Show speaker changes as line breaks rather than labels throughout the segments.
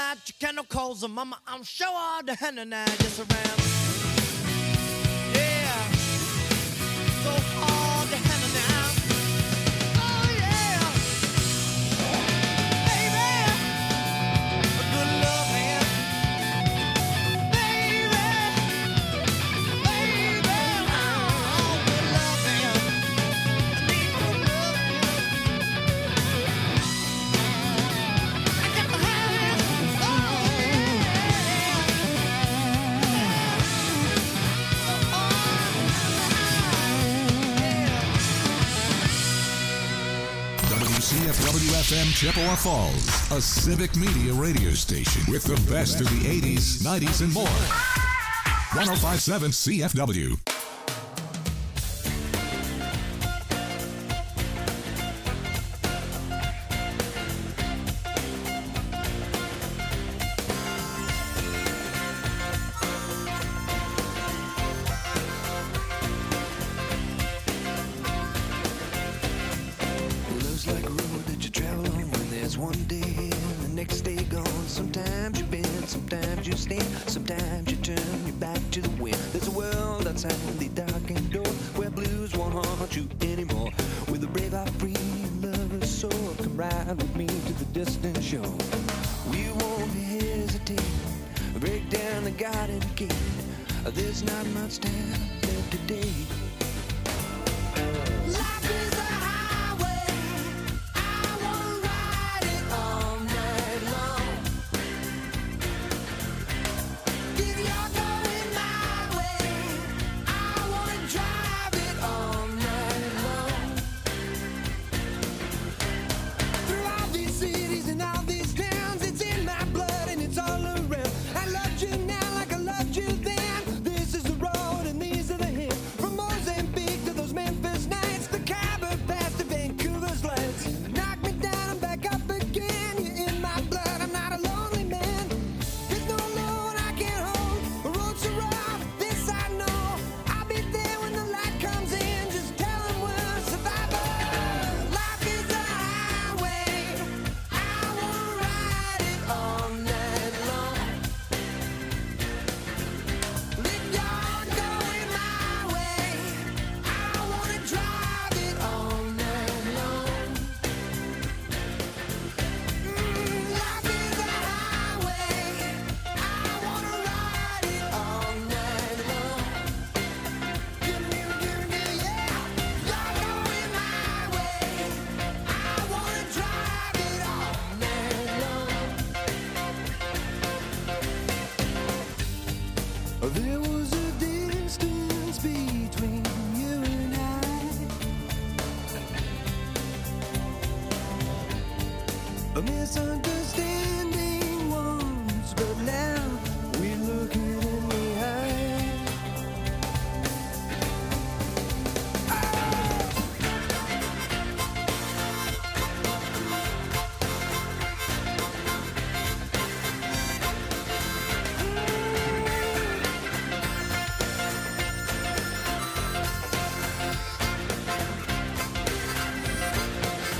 that you cannot call them, mama. I'm sure the hand and I just around. Yeah, so hard the hand and I. Oh yeah, baby, a good love man, baby, oh good love man. I need good love man. I got the hand, oh
WCFW-FM Chippewa Falls, a civic media radio station with the best of the 80s, 90s, and more. 105.7 CFW.
Love's like a road that you travel on when there's one day here and the next day gone. Sometimes you bend, sometimes you stand, sometimes you turn your back to the wind. There's a world outside the darkened door where blues won't haunt you anymore. With a brave heart free and lover's soul, come ride with me to the distant shore. We won't hesitate, break down the garden gate. There's not much time left today. Life is a highway, I wanna ride it all night long. If you're going my way, I wanna drive it all night long. Through all these cities and all these towns, it's in my blood and it's all around. I loved you now like I loved you then. This is the road and these are the hills. From Mozambique to those Memphis nights, the Khyber Pass to Vancouver's lights. Knock me down and back up again. You're in my blood, I'm not a lonely man. There's no load I can't hold. The road's so rough, this I know. I'll be there when the light comes in. Just tell 'em we're survivors. Life is a highway, I wanna ride it all night long. If you're going my way, I wanna drive it all night long. Life is a highway, I wanna ride it all night long. Give me, yeah. You're going my way, I wanna drive it all night long. There was a distance between you and I, a misunderstanding once, but now we're looking in the eye.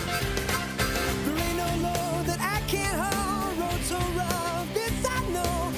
There ain't no load that I can't haul. Road so rough, this I know.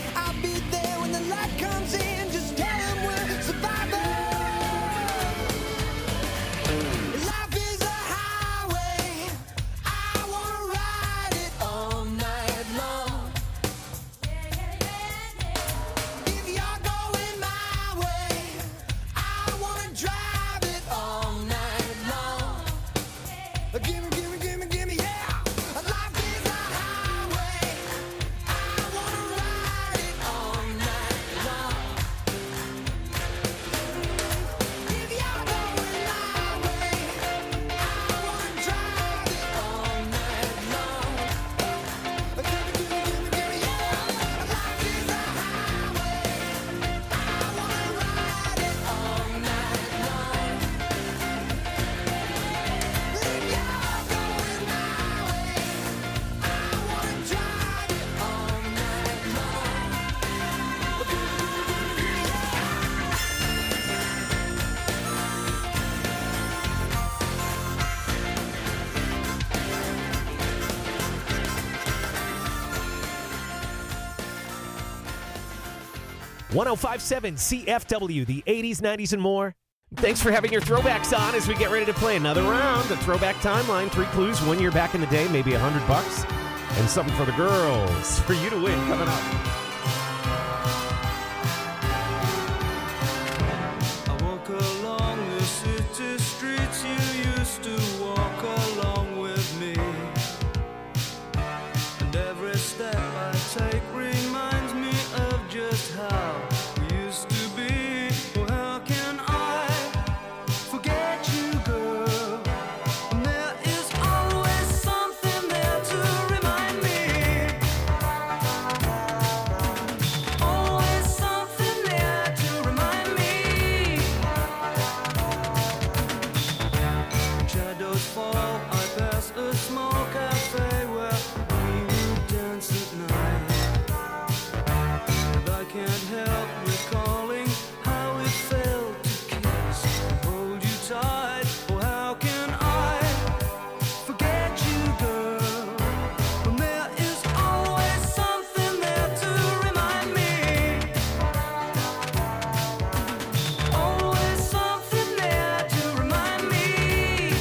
1057 CFW, the 80s, 90s, and more. Thanks for having your throwbacks on as we get ready to play another round. The Throwback Timeline, 3 clues, 1 year back in the day, maybe $100, and something for the girls for you to win coming up.
I walk along the city streets you used to walk along with me, and every step I take reminds me of just how we used to be. Oh, how can I forget you, girl? And there is always something there to remind me. Always something there to remind me. Shadows fall, I pass a small cafe where we would dance at night. And I can't help recalling how it felt to kiss and hold you tight. Oh, how can I forget you, girl? When there is always something there to remind me. Always something there to remind me.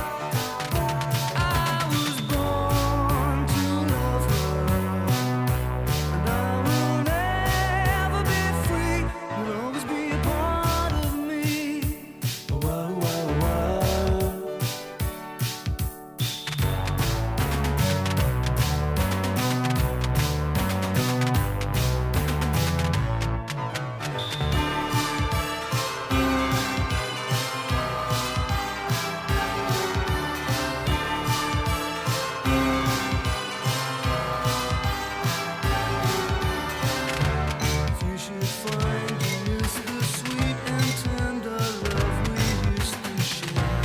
I was born to love her, and I will never be free. You'll always be a part of me. Wow, wow, wow. If you should find you miss the sweet and tender love we used to share,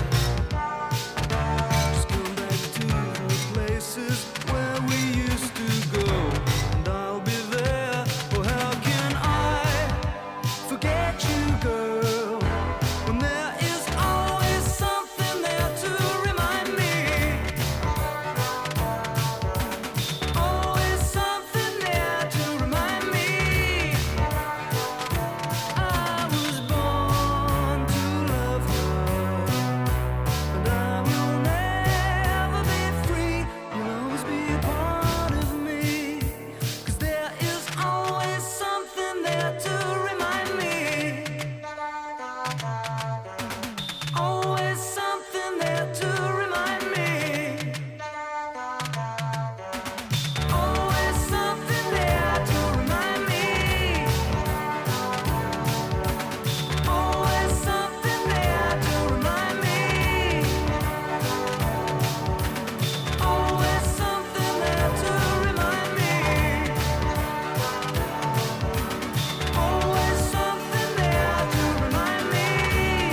just come back to the places where we used to go, and I'll be there. Oh, how can I forget you, girl? When there is always something there to remind me. Always something there to remind me. I was born to love her, and I will never be free. You'll always be a part of me, 'cause there is always something there to remind me. Always something there to remind me. Always something there to remind me. Always something there to remind me. Always something there to remind me. Always something there to remind me.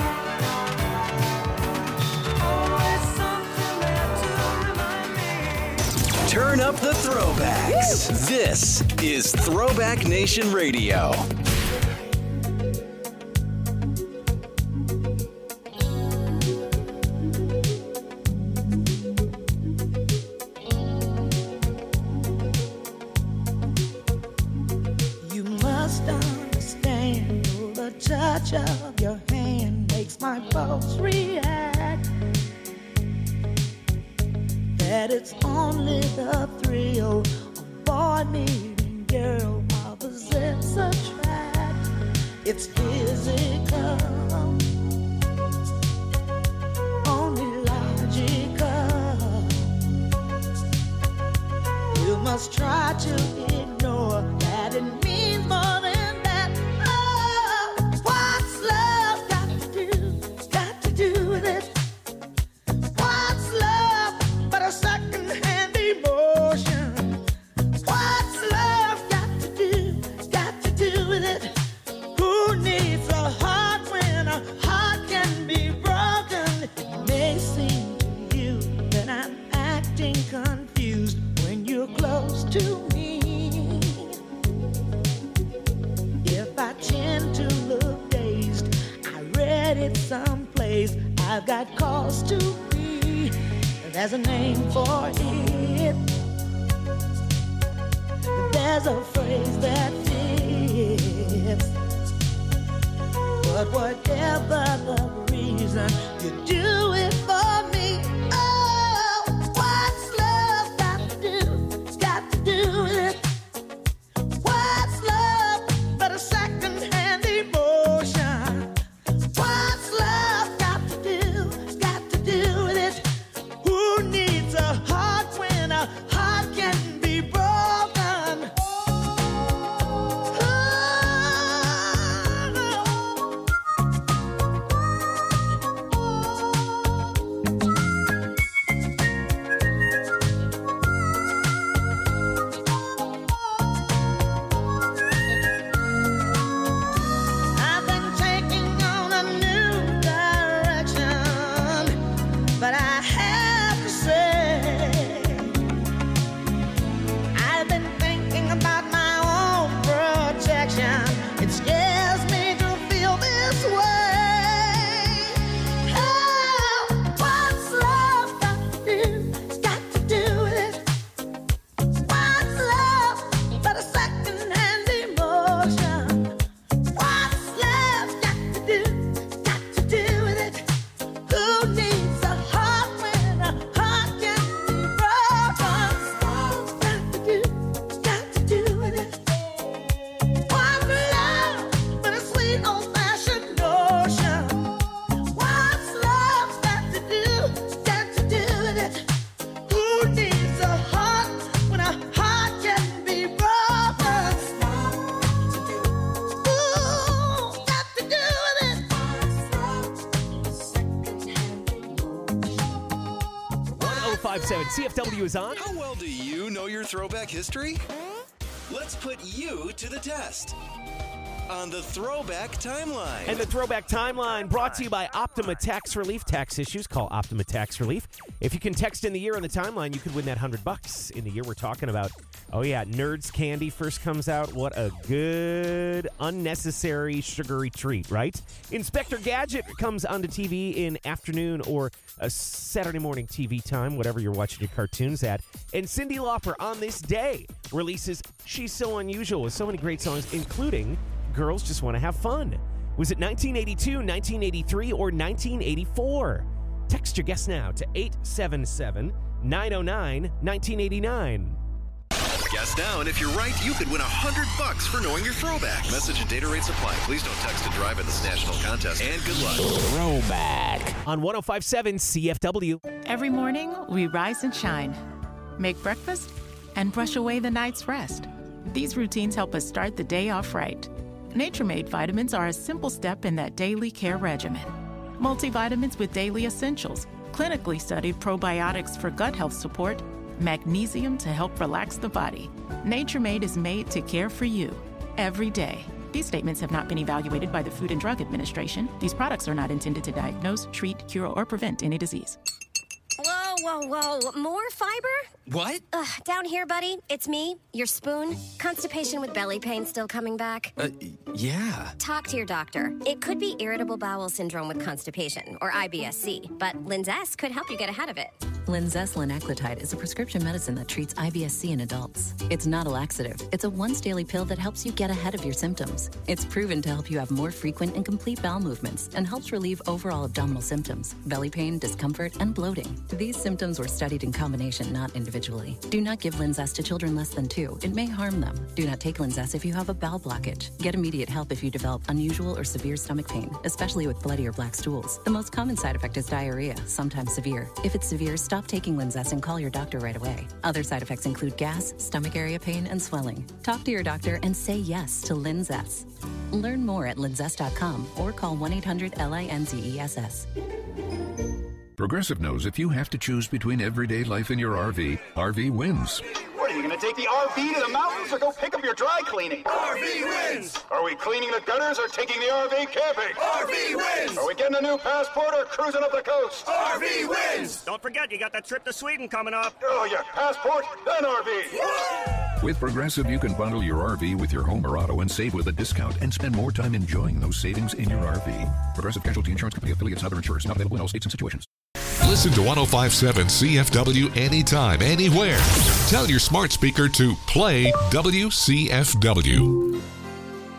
Always something there to remind me.
Turn up the throwbacks. This is Throwback Nation Radio.
You must understand, the touch of your hand makes my pulse react. That it's only the thrill of boy meeting girl opposites attract. It's physical, only logical. You must try to ignore that it means more than that. Oh, what's love got to do with it? What's love but a second-hand emotion? What's love got to do with it? Who needs a heart when a heart can be broken? It may seem to you that I'm acting confused when you're close to me. If I tend to look dazed, I read it someplace. I've got cause to be. There's a name for it. There's a phrase that fits. live. But whatever the reason, you do it for me. Oh, what's love got to do? Got to do with it. What's love but a second-hand emotion? What's love got to do? Got to do with it. Who needs a heart when a heart can be broken? I've been taking on a new direction, but I have to say, I've been thinking about my own protection. It scares me to feel this way. Oh, what's love got to do? Got to do with it. What's love but a second-hand emotion? What's love got to do? Got to do with it. Who needs a heart when a heart can be broken? Got to do with it. What's love but a sweet old-fashioned notion? What's love got to do with it. Who needs a heart when a heart can be broken? Ooh, got to do with it.
1057 CFW is on.
How well do you know your throwback history? Let's put you to the test on the Throwback Timeline.
And the Throwback Timeline brought to you by Optima Tax Relief. Tax issues, call Optima Tax Relief. If you can text in the year on the timeline, you could win that $100 in the year we're talking about. Oh, yeah, Nerds Candy first comes out. What a good, unnecessary, sugary treat, right? Inspector Gadget comes onto TV in afternoon or a Saturday morning TV time, whatever you're watching your cartoons at. And Cyndi Lauper on this day releases She's So Unusual with so many great songs, including Girls Just Want to Have Fun. Was it 1982, 1983, or 1984? Text your guess now to 877-909-1989.
Guess now, and if you're right, you could win $100 for knowing your throwback. Message and data rates apply. Please don't text to drive in this national contest. And good luck.
Throwback on 1057 CFW.
Every morning, we rise and shine, make breakfast, and brush away the night's rest. These routines help us start the day off right. Nature-Made vitamins are a simple step in that daily care regimen. Multivitamins with daily essentials, clinically studied probiotics for gut health support, magnesium to help relax the body. Nature-Made is made to care for you every day. These statements have not been evaluated by the Food and Drug Administration. These products are not intended to diagnose, treat, cure, or prevent any disease.
Whoa. More fiber?
What?
Down here, buddy. It's me, your spoon. Constipation with belly pain still coming back.
Yeah.
Talk to your doctor. It could be irritable bowel syndrome with constipation, or IBS-C, but Linzess could help you get ahead of it.
Linzess linaclotide is a prescription medicine that treats IBS-C in adults. It's not a laxative. It's a once-daily pill that helps you get ahead of your symptoms. It's proven to help you have more frequent and complete bowel movements and helps relieve overall abdominal symptoms, belly pain, discomfort, and bloating. These symptoms were studied in combination, not individually. Do not give Linzess to children less than 2. It may harm them. Do not take Linzess if you have a bowel blockage. Get immediate help if you develop unusual or severe stomach pain, especially with bloody or black stools. The most common side effect is diarrhea, sometimes severe. If it's severe, stop taking Linzess and call your doctor right away. Other side effects include gas, stomach area pain, and swelling. Talk to your doctor and say yes to Linzess. Learn more at linzess.com or call 1-800-LINZESS.
Progressive knows if you have to choose between everyday life and your RV, RV wins.
What, are you going to take the RV to the mountains or go pick up your dry cleaning?
RV wins!
Are we cleaning the gutters or taking the RV camping?
RV wins!
Are we getting a new passport or cruising up the coast?
RV wins!
Don't forget, you got that trip to Sweden coming up.
Oh, yeah, passport, then RV.
With Progressive, you can bundle your RV with your home or auto and save with a discount and spend more time enjoying those savings in your RV. Progressive Casualty Insurance Company affiliates and other insurers not available in all states and situations. Listen to 1057 CFW anytime, anywhere. Tell your smart speaker to play WCFW.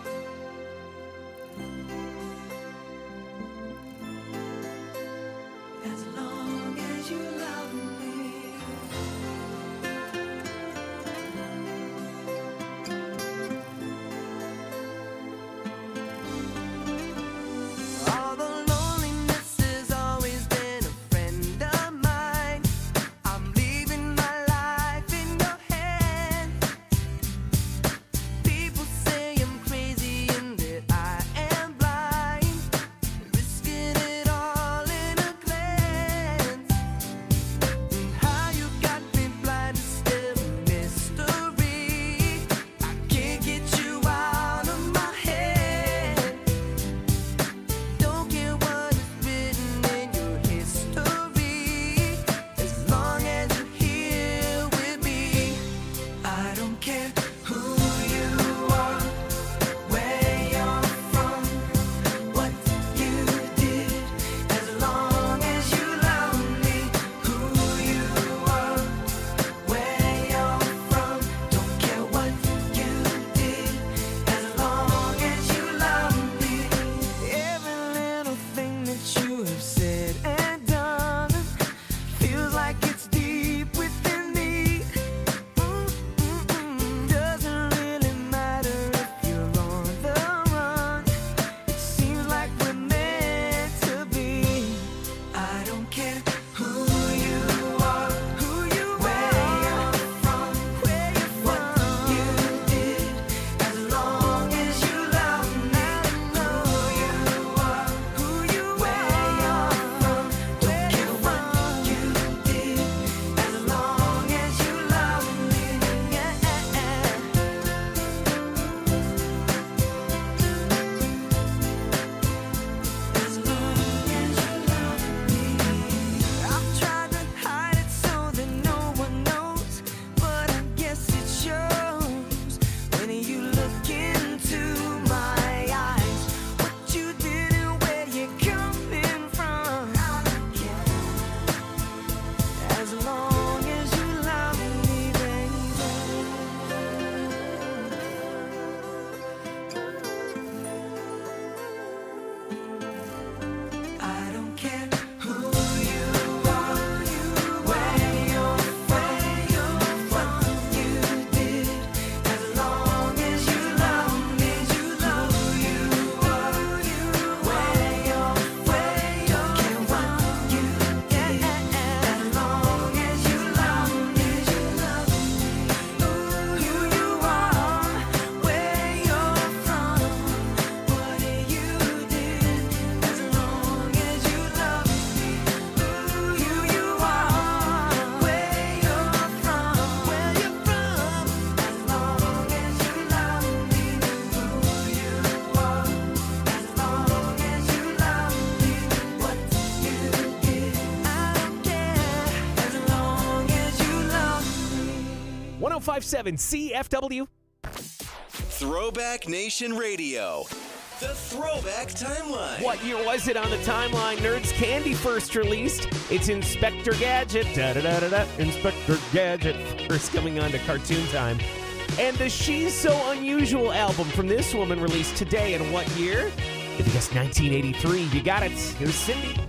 1057 CFW.
Throwback Nation Radio. The Throwback Timeline.
What year was it on the timeline? Nerds Candy first released. It's Inspector Gadget. Da-da-da-da-da. Inspector Gadget first coming on to Cartoon Time. And the She's So Unusual album from this woman released today in what year? If you guessed 1983, you got it. Here's Cindy.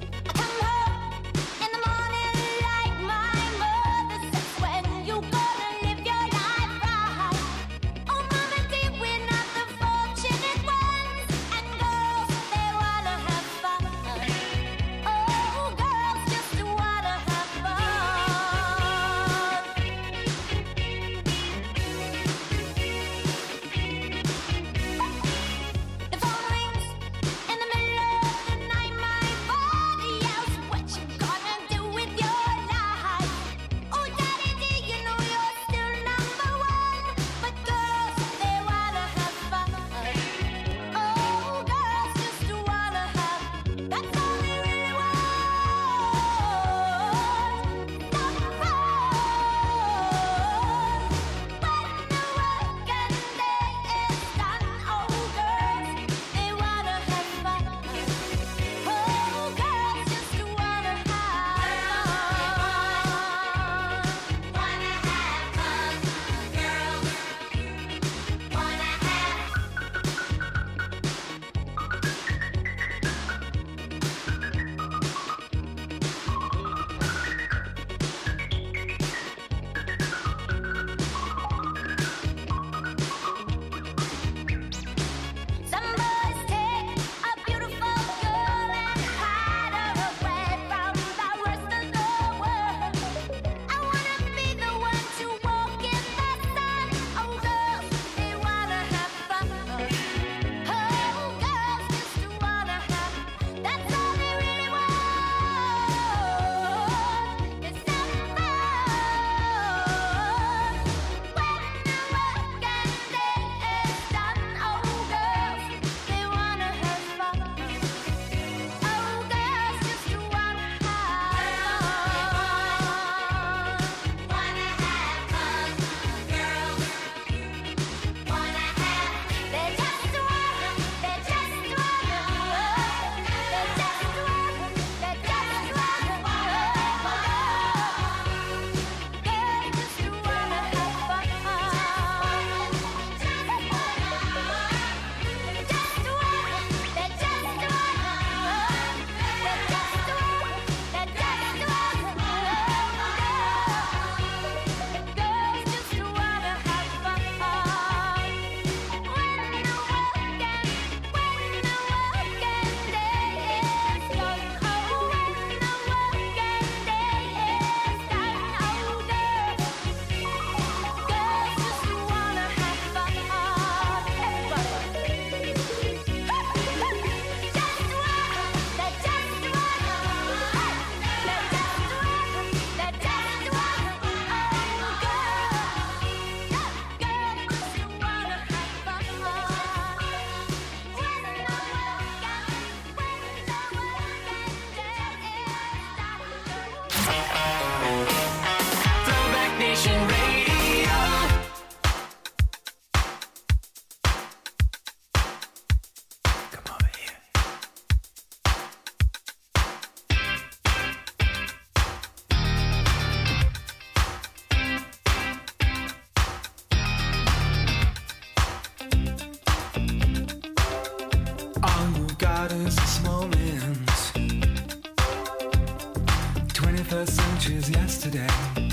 Yesterday,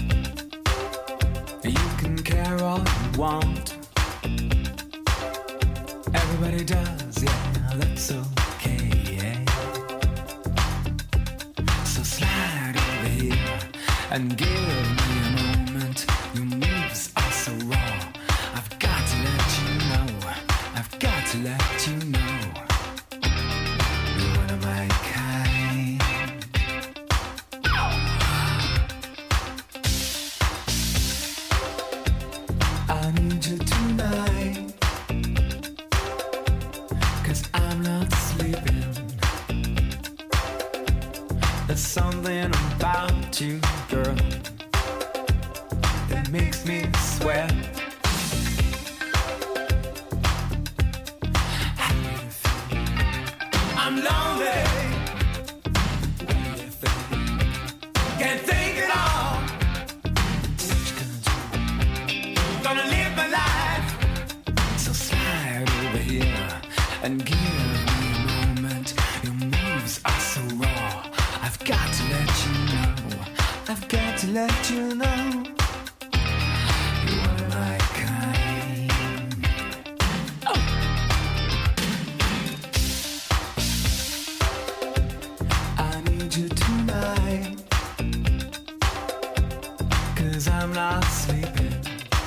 you can care all you want. Everybody does, yeah, that's okay. So slide over here and give me a moment. Your moves are so raw. I've got to let you know. I've got to let you know. You're one of my kind. I need you tonight, 'cause I'm not sleeping. There's something about you, girl, that
makes me sweat. I'm lonely. Can't think at all. Gonna live my life. So slide over here and give me a moment. Your moves are so raw. I've got to let you know. I've got to let you know. You are my kind. I need you tonight. 'Cause I'm not sleeping.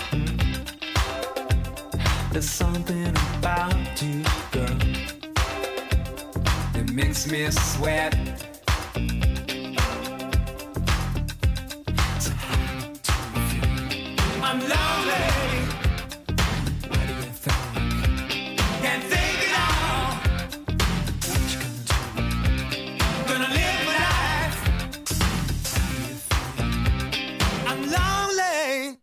There's something about you, girl, that makes me sweat. So I'm lonely. What do you think? Can't think it all. What you gonna do? Gonna live my life. I'm lonely.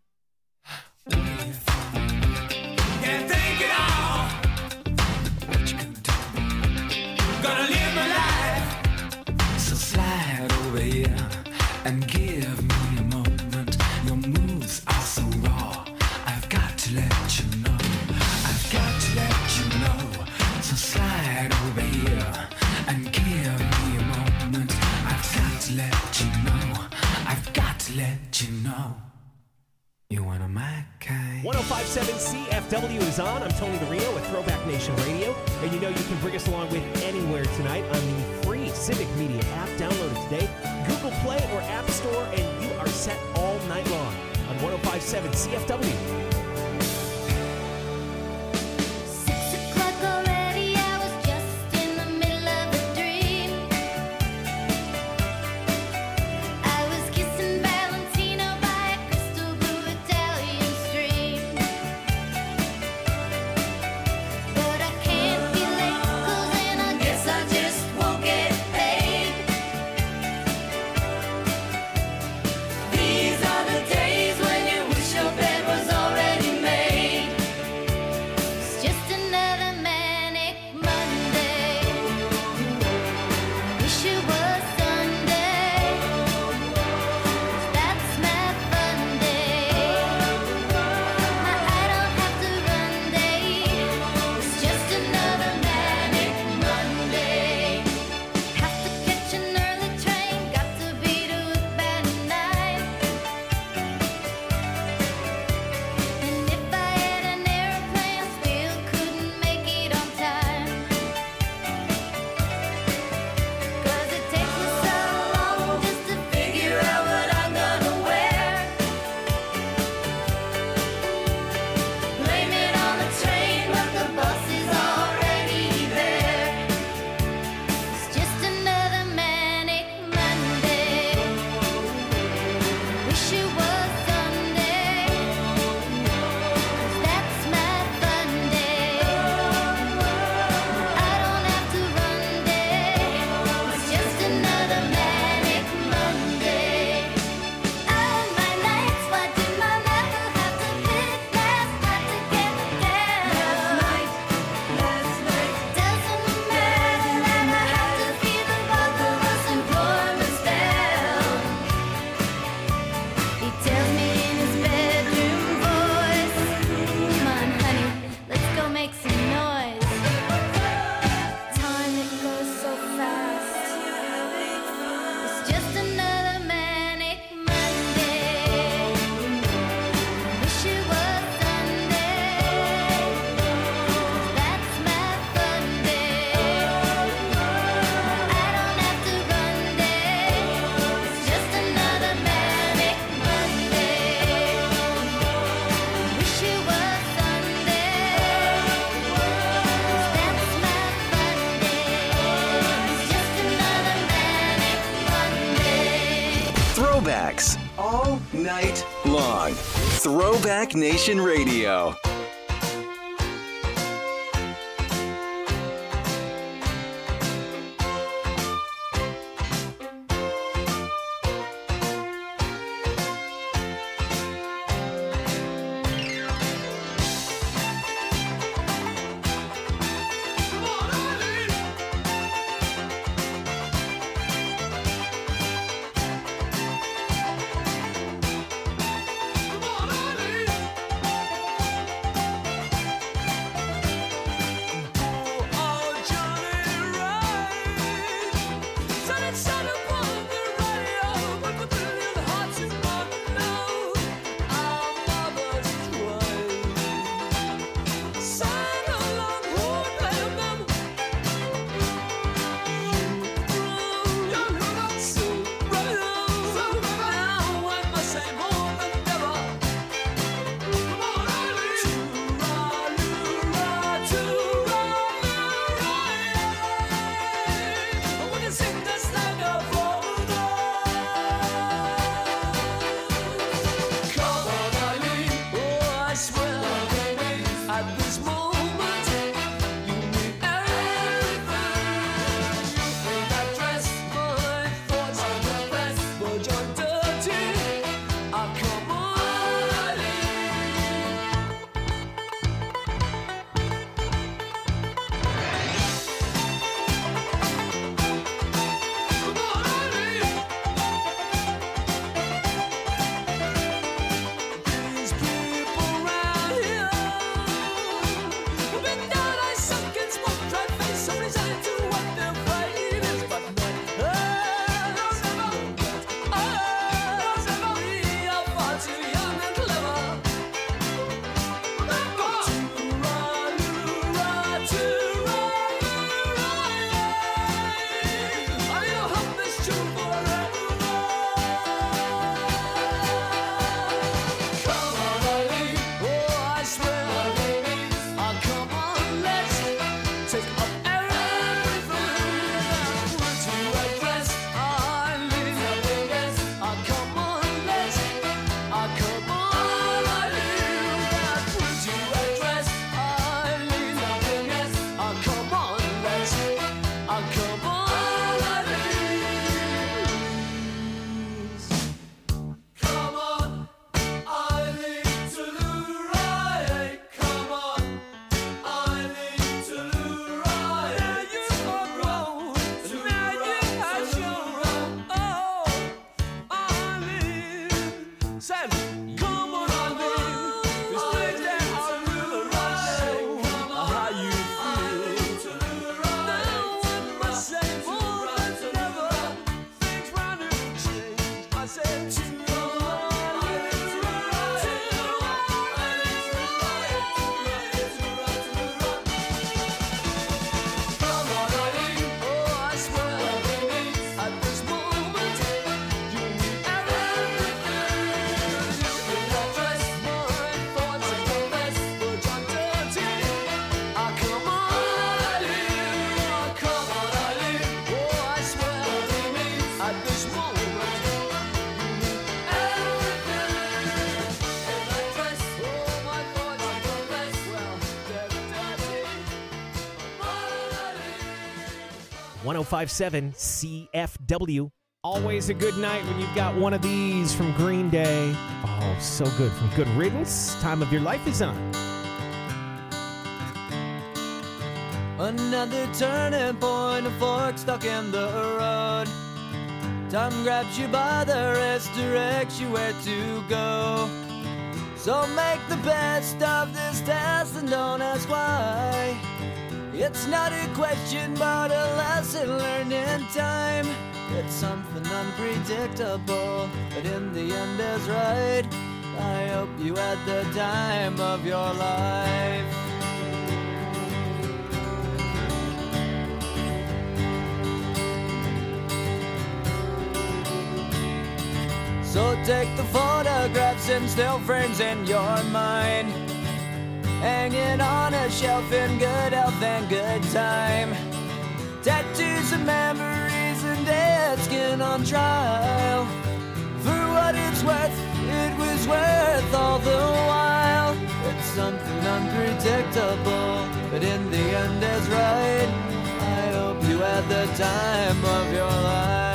Can't think it all. What you gonna do? Gonna live my life. So slide over here and give me a moment. Your moves are so raw. I've got to let you know. I've got to let you know. So slide over here and give me a moment. I've got to let you know. I've got to let you know. You one of my kind.
105.7 CFW is on. I'm Tony the Reno with Throwback Nation Radio. And you know you can bring us along with anywhere tonight on the free Civic Media app. Download it today. Google Play or App Store, and you are set all night long on 105.7 CFW.
6 o'clock already, I was just in the middle of a dream. I was kissing Valentino by a crystal blue Italian stream. But I can't be late, 'cause then I guess I just won't get paid. These are the days when you wish your bed was already made. It's just another manic Monday. Wish it was Sunday. That's my fun day. I don't have to run day. It's just another manic Monday. Have to catch an early train. Got to be to work by 9. And if I had an airplane, I still couldn't make it on time. 'Cause it takes me so long just to figure out what I'm gonna wear. Blame it on the train, but the bus is already there. It's just another manic Monday. Wish it was Sunday. 'Cause that's my fun day. I don't have to run day. It's just another manic Monday. Oh, my nights, why did my lover have to pick last night to get me down? Last night. Doesn't matter that I have to feel the both of us employment down. He tells me in his bedroom voice, come on, honey, let's go make some noise. Time, it goes so fast. It's just another manic Monday. Wish it was Sunday. That's my fun day. I don't have to run day. It's just another manic Monday. Wish it was Sunday. That's my fun day. It's just another manic Monday.
Throwbacks all night long. Throwback Nation Radio.
1057 CFW. Always a good night when you've got one of these from Green Day. Oh, so good. From Good Riddance, Time of Your Life is on.
Another turning point, a fork stuck in the road. Time grabs you by the wrist, directs you where to go. So make the best of this test and don't ask why. It's not a question but a lesson learned in time. It's something unpredictable, but in the end is right. I hope you had the time of your life. So take the photographs and still frames in your mind, hanging on a shelf in good health and good time. Tattoos and memories and dead skin on trial. For what it's worth, it was worth all the while. It's something unpredictable, but in the end is right. I hope you had the time of your life.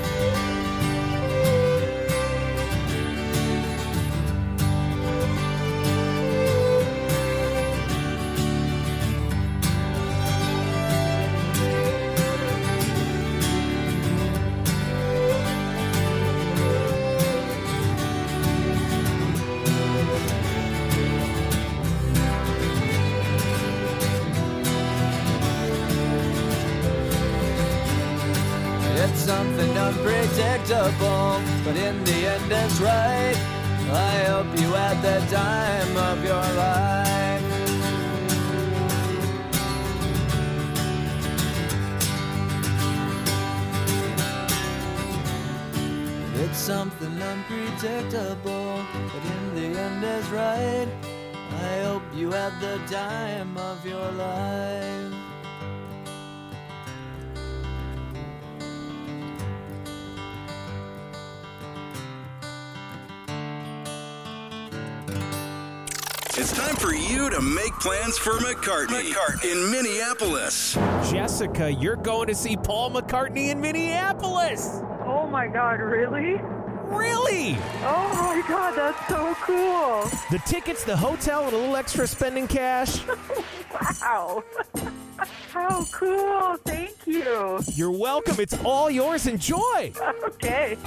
It's something unpredictable, but in the end it's right. I hope you had the time of your life. It's something unpredictable, but in the end is right. I hope you had the time of your life.
It's time for you to make plans for McCartney in Minneapolis.
Jessica, you're going to see Paul McCartney in Minneapolis.
Oh my God, really?
Really?
Oh my God, that's so cool.
The tickets, the hotel, and a little extra spending cash.
Wow. How cool. Thank you.
You're welcome. It's all yours. Enjoy.
Okay.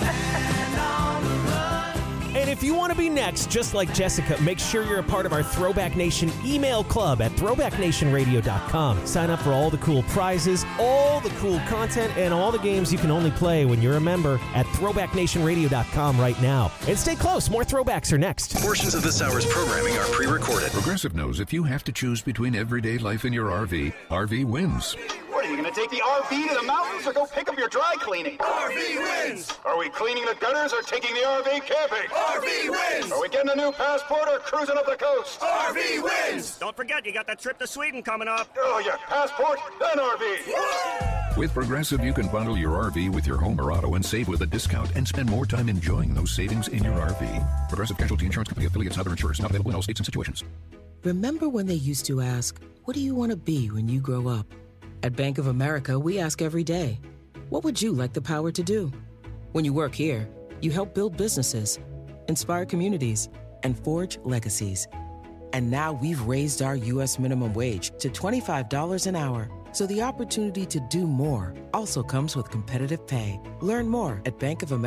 And if you want to be next, just like Jessica, make sure you're a part of our Throwback Nation email club at throwbacknationradio.com. Sign up for all the cool prizes, all the cool content, and all the games you can only play when you're a member at throwbacknationradio.com right now. And stay close. More throwbacks are next.
Portions of this hour's programming are pre-recorded.
Progressive knows if you have to choose between everyday life and your RV, RV wins.
What, are you going to take the RV to the mountains or go pick up your dry cleaning?
RV wins!
Are we cleaning the gutters or taking the RV camping?
RV wins!
Are we getting a new passport or cruising up the coast?
RV wins!
Don't forget, you got that trip to Sweden coming up.
Oh, yeah, passport, then RV.
With Progressive, you can bundle your RV with your home or auto and save with a discount and spend more time enjoying those savings in your RV. Progressive Casualty Insurance Company affiliates and other insurers. Not available in all states and situations.
Remember when they used to ask, what do you want to be when you grow up? At Bank of America, we ask every day, what would you like the power to do? When you work here, you help build businesses, inspire communities, and forge legacies. And now we've raised our U.S. minimum wage to $25 an hour. So the opportunity to do more also comes with competitive pay. Learn more at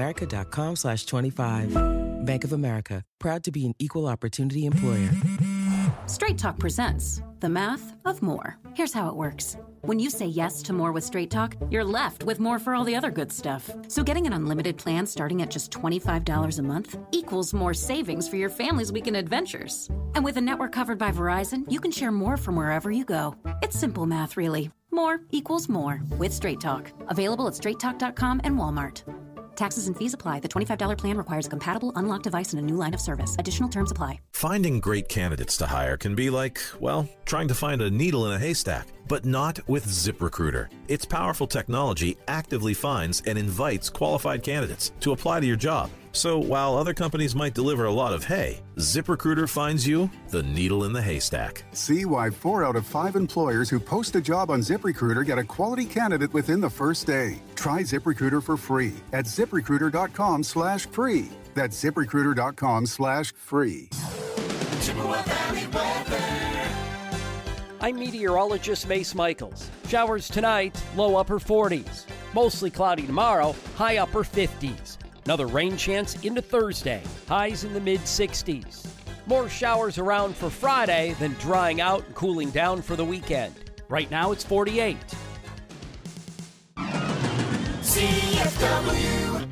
bankofamerica.com/25. Bank of America, proud to be an equal opportunity employer.
Straight Talk presents the math of more. Here's how it works. When you say yes to more with Straight Talk, you're left with more for all the other good stuff. So getting an unlimited plan starting at just $25 a month equals more savings for your family's weekend adventures. And with a network covered by Verizon, you can share more from wherever you go. It's simple math, really. More equals more with Straight Talk. Available at straighttalk.com and Walmart. Taxes and fees apply. The $25 plan requires a compatible unlocked device and a new line of service. Additional terms apply.
Finding great candidates to hire can be like, well, trying to find a needle in a haystack, but not with ZipRecruiter. Its powerful technology actively finds and invites qualified candidates to apply to your job. So while other companies might deliver a lot of hay, ZipRecruiter finds you the needle in the haystack.
See why 4 out of 5 employers who post a job on ZipRecruiter get a quality candidate within the first day. Try ZipRecruiter for free at ZipRecruiter.com/free. That's ZipRecruiter.com/free.
Chippewa Valley weather.
I'm meteorologist Mace Michaels. Showers tonight, low upper 40s. Mostly cloudy tomorrow, high upper 50s. Another rain chance into Thursday, highs in the mid-60s. More showers around for Friday, then drying out and cooling down for the weekend. Right now it's 48.
CFW.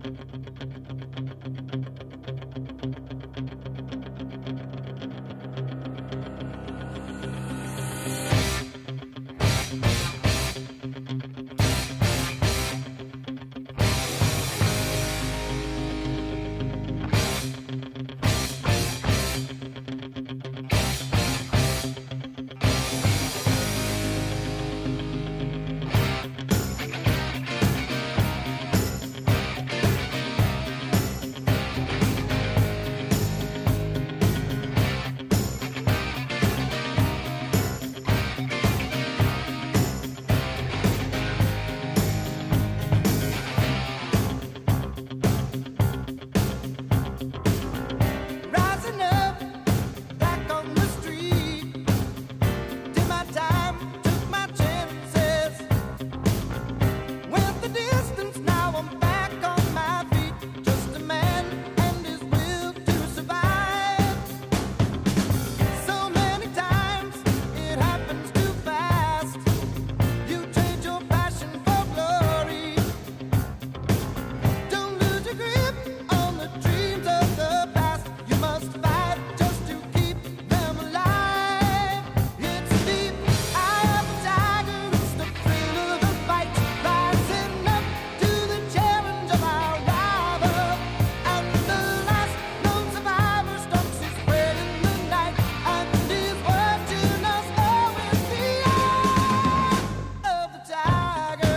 Rising up, back on the street. Did my time, took my chances. Went the distance, now I'm back on my feet. Just a man and his will to survive. So many times it happens too fast. You trade your passion for glory. Don't lose your grip on the dreams of the past. You must fight just to keep them alive. It's deep, eye of the tiger, it's the thrill of the fight. Rising up to the challenge of our rival. And the last known survivor stalks his spread in the night. And he's watching us all with the eye of the tiger.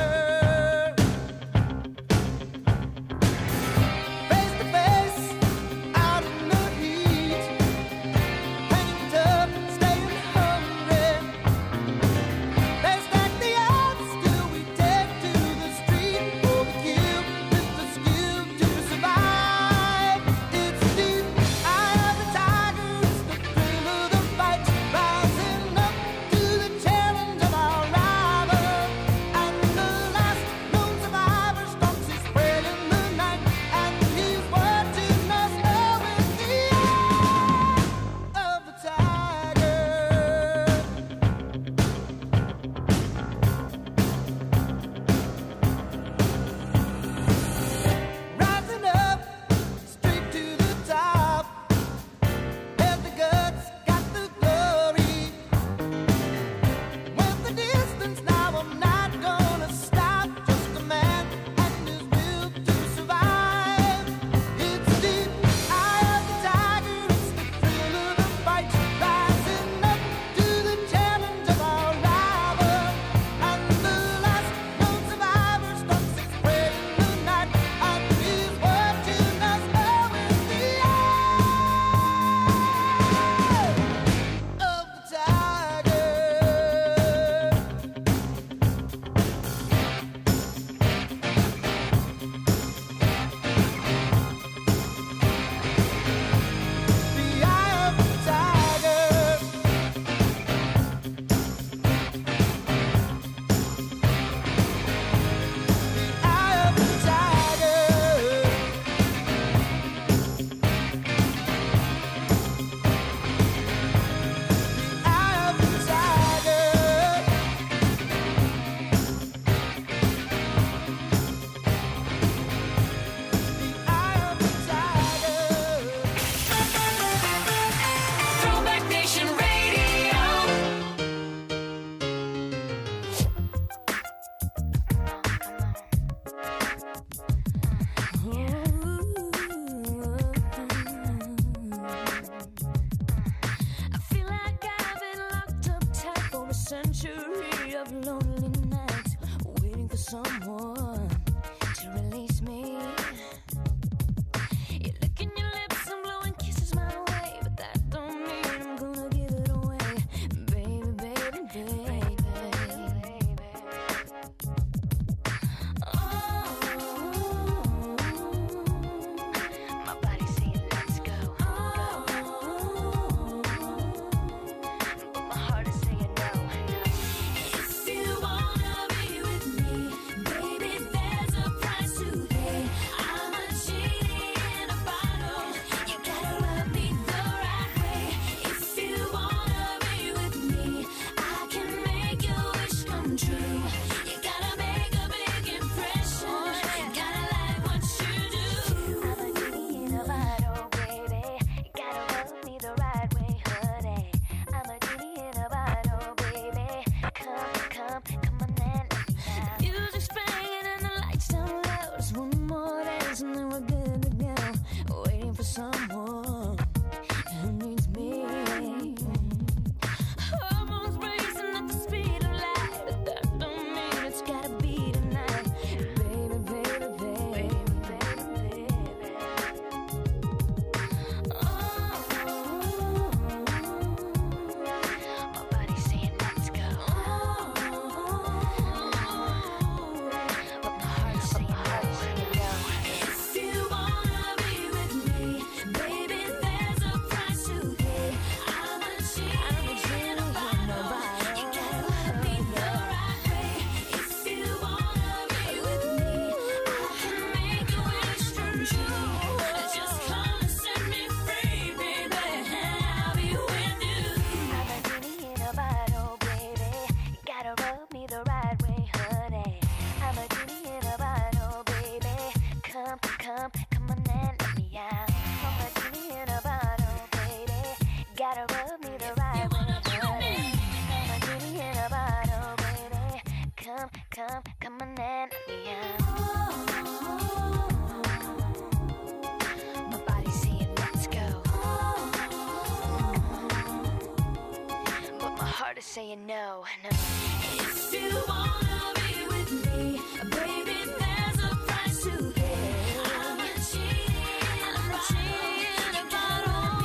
Face to face, out in the heat, hanging tough, staying hungry. They stack the odds, still we take to the street for the kill, with the skill to survive. It's deep, eye of the tiger, it's the thrill of the fight. Rising up to the challenge of our rival. And the last known survivor stalks his spread in the night. And he's watching us all with the eye of the tiger. Rising up, straight to the top. Had the guts, got the glory. Went the distance, now I'm not gonna stop. Just a man and his will to survive. It's deep, eye of the tiger, it's the thrill of the fight. Rising up to the challenge of our rival. And the last known survivor stalks his spread in the night. And he's watching us all with the eye of the tiger. The eye of the tiger. The eye of the tiger. The eye of the tiger. The eye of the tiger.
Throwback Nation Radio.
I feel like I've been locked up tight for a century of lonely nights, waiting for someone to release me. come on and let me out. My body's saying let's go, but my heart is saying no, no. If you wanna be with me, baby, there's a price to pay. I'm not cheating about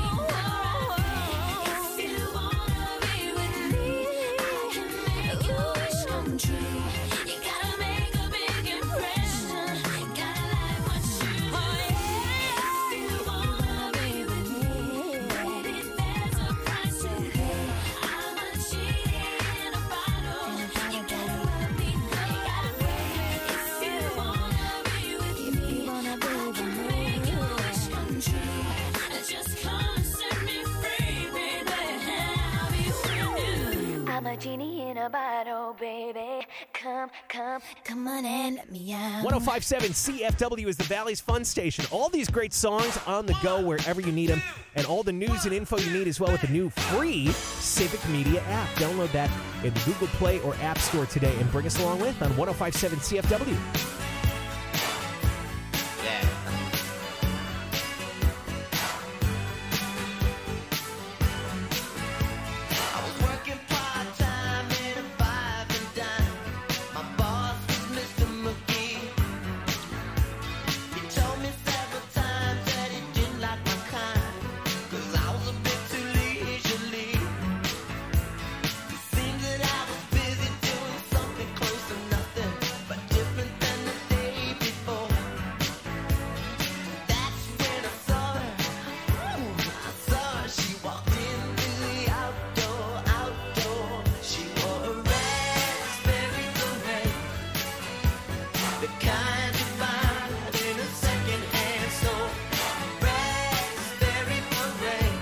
if you wanna be with me, I can make your wish come true. You gotta make a big impression. Gotta like what you do. If you wanna be with me, baby, there's a price to pay. I'm not cheating about you gotta let me know. You gotta pay. If you wanna be with me, I can make your wish come true. Just come and set me free, baby. I'll be with you. I'm a genie in a bottle, baby. Come on and let me out.
105.7 CFW is the Valley's Fun Station. All these great songs on the go wherever you need them, and all the news and info you need as well with the new free Civic Media app. Download that in the Google Play or App Store today and bring us along with on 105.7 CFW.
I was working part-time in a 5 and dime. My boss was Mr. McGee. He told me several times that he didn't like my kind, 'cause I was a bit too leisurely. It seemed that I was busy doing something close to nothing, but different than the day before. That's when I saw her. I saw her. She walked into the outdoor. She wore a raspberry beret, the kind you find in a second-hand store. Raspberry beret.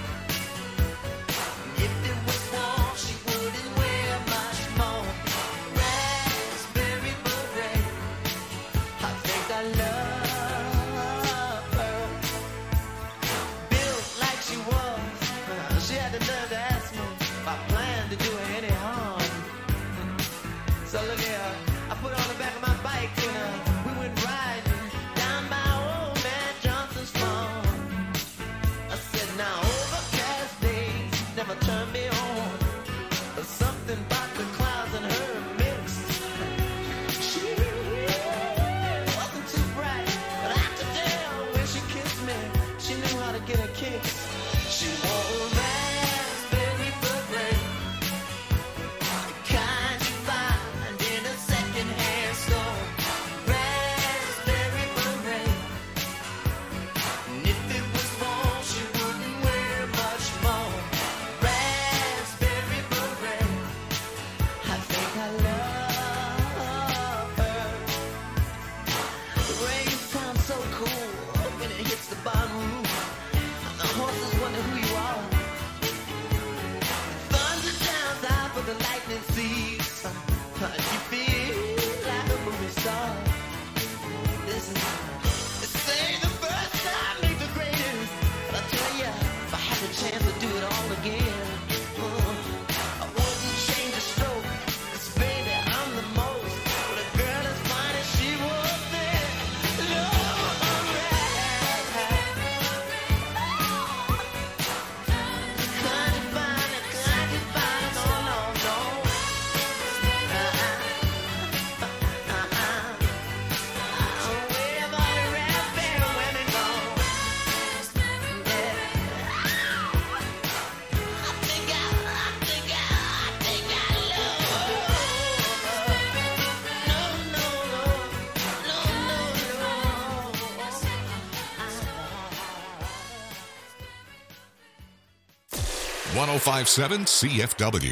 If it was warm, she wouldn't wear much more. Raspberry beret. I think I love her. Built like she was, she had the nerve to ask me if I planned to do her any harm. So look here, I put her on the back of my bike and we went riding down by old man Johnson's farm. I said, now overcast days never turn me on. There's something about the clouds and her mixed. She wasn't too bright, but I could tell when she kissed me, she knew how to get a kiss. She wore a raspberry beret, the kind you find in a second-hand store. Raspberry beret. And if it was warm, she wouldn't wear much more. Raspberry beret. I think I love her. The rain sounds so cool when it hits the barn roof. The horses wonder who you are. Thunder sounds out, but the lightning sees. You feel like a movie star. Listen, they say the first time makes the greatest. But I tell ya, if I had the chance to do it all again, I wouldn't change a stroke. 'Cause baby, I'm the most. But a girl as fine as she was then.
.105.7 CFW.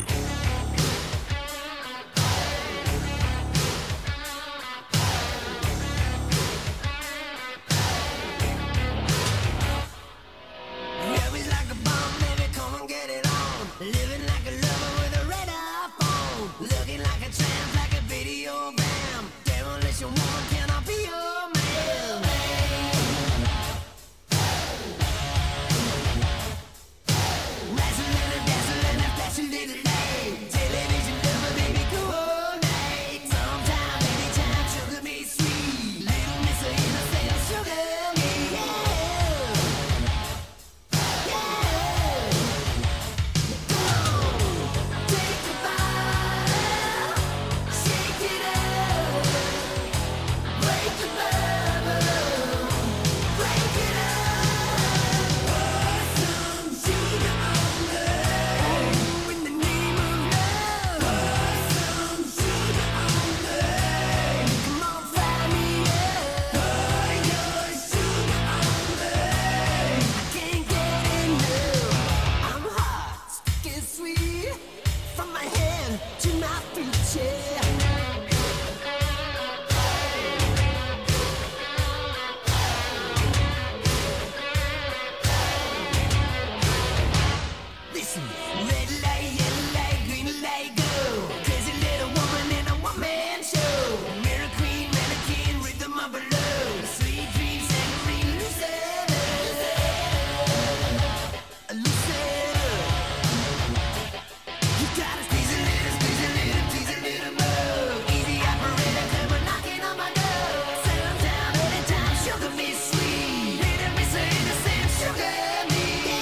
Yeah, we like a bomb, baby, come and get it on. Living like a lover with a radar phone. Looking like a tramp, like a video bam. Demolition woman, can I be your man? Wrestling and dancing and flashing little day. listen. Red light, yellow light, green light, go. Crazy little woman in a one-man show. Mirror queen, mannequin, rhythm of a love. Sweet dreams, sangarine, Lucetta. Lucetta. You gotta squeeze a little, tease a little more. Easy operator, come on knocking on my door. Settle down anytime, sugar me sweet. Little miss her innocent, sugar me.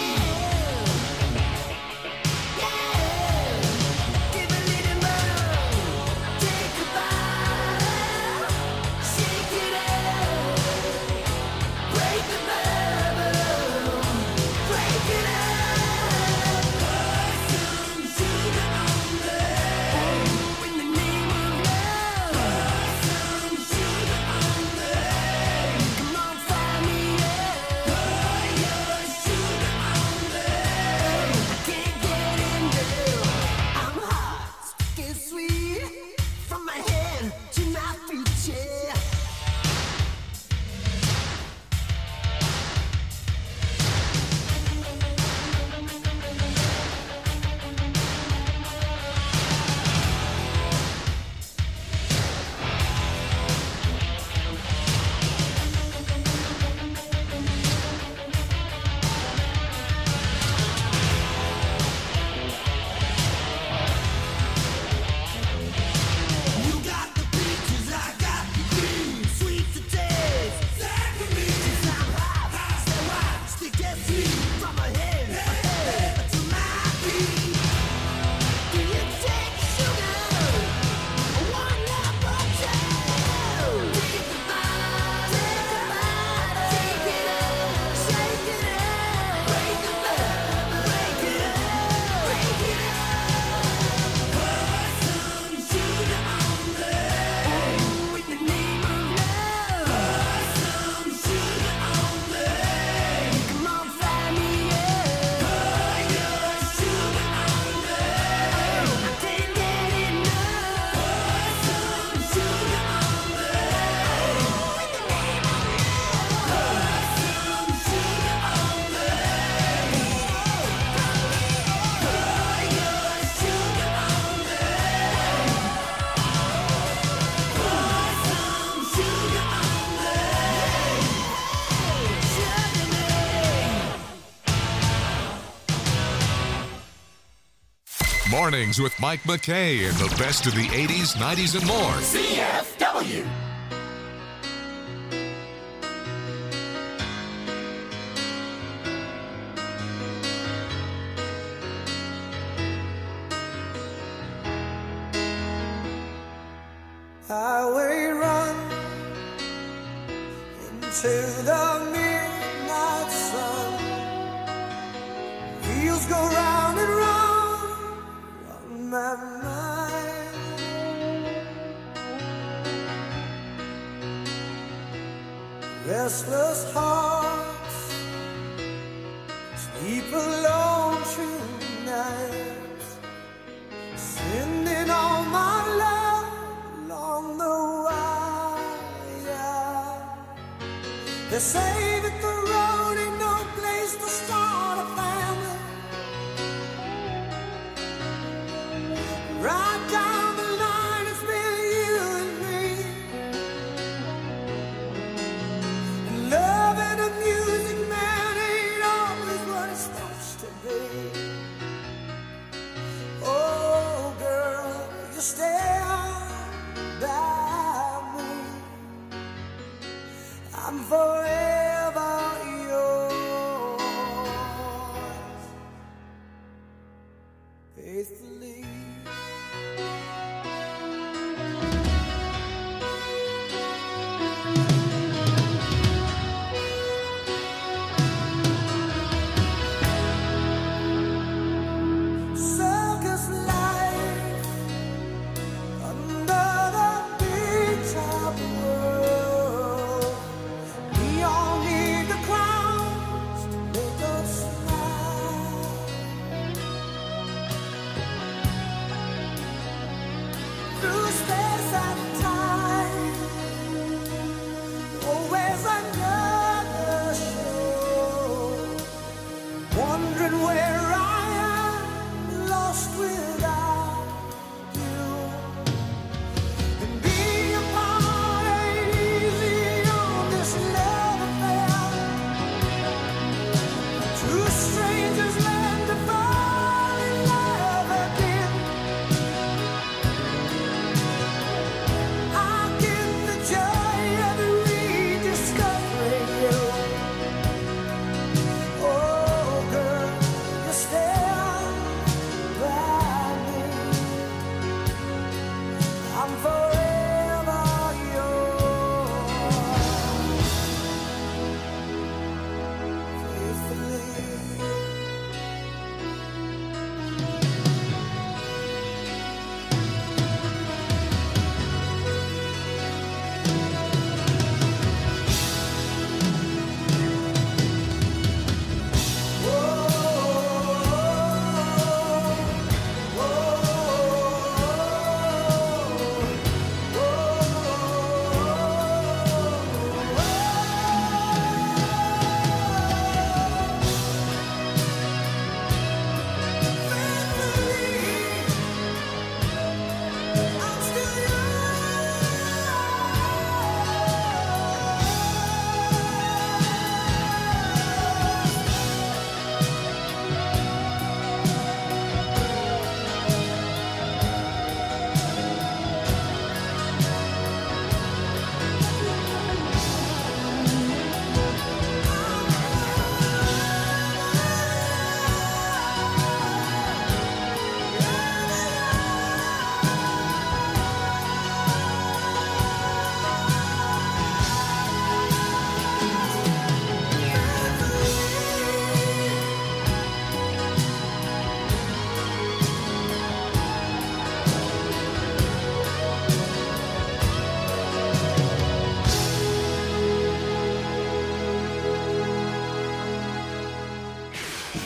Give a little more. Take a bite. Shake it up. Break the bubble. Break it up. Put some sugar on me. In the name of love. Put some sugar on me. Come on, fire me up. Put your sugar on me. I can't get enough. I'm hot, sticky sweet. From my head to my feet, yeah. You got the peaches, I got the cream. Sweet to taste. Since I'm hot, so hot, sticky sweet. From my head to my feet. Do you take sugar? One number two. Take a bite, take it up, shake it up, break the bubble, break it up, break it up. Put some sugar on me. In the name of love. Put some sugar on me. Come on, fire me up. Put your sugar on me. I can't get enough. Put some sugar on me. In the name of love. Put some sugar on me. Put your sugar on me. Put some sugar on me.
Mornings with Mike McKay and the best of the 80s, 90s, and more.
CFW.
Highway run into the midnight sun. Wheels go round and round on my mind. Restless hearts sleep alone tonight, sending all my love along the wire. They say that the road ain't no place to start a family. Right down the line, it's been you and me. And love and a music man ain't always what it's supposed to be. Oh, girl, you stand by me. I'm forever yours, faithfully. Circus life under the big top world. We all need the clowns to make us smile.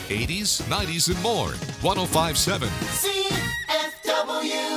80s, 90s, and more. 105.7.
CFW.